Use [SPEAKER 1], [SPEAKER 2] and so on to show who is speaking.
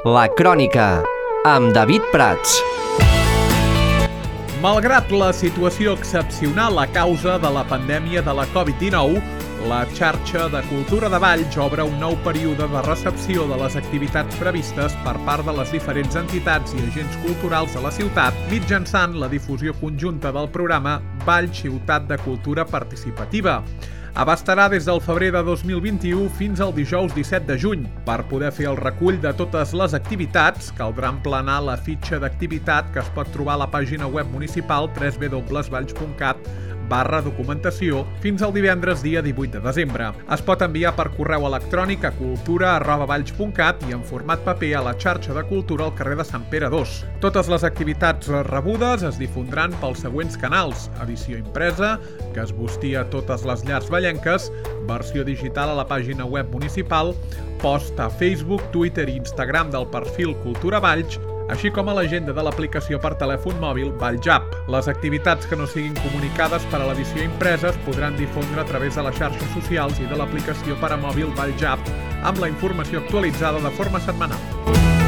[SPEAKER 1] La Crònica, amb David Prats.
[SPEAKER 2] Malgrat la situació excepcional a causa de la pandèmia de la Covid-19, la xarxa de cultura de Valls obre un nou període de recepció de les activitats previstes per part de les diferents entitats i agents culturals de la ciutat mitjançant la difusió conjunta del programa Valls Ciutat de Cultura Participativa. Abastarà des del febrer de 2021 fins al dijous 17 de juny. Per poder fer el recull de totes les activitats, caldrà emplenar la fitxa d'activitat que es pot trobar a la pàgina web municipal www.valls.cat/documentació fins al divendres dia 18 de desembre. Es pot enviar per correu electrònic a cultura@valls.cat i en format paper a la xarxa de cultura al carrer de Sant Pere 2. Totes les activitats rebudes es difondran pels següents canals: edició impresa, que es bustia a totes les llars vallenques, versió digital a la pàgina web municipal, post a Facebook, Twitter i Instagram del perfil Cultura Valls, així com a l'agenda de l'aplicació per telèfon mòbil Valls App. Les activitats que no siguin comunicades per a l'edició impresa es podran difondre a través de les xarxes socials i de l'aplicació per a mòbil Valls App amb la informació actualitzada de forma setmanal.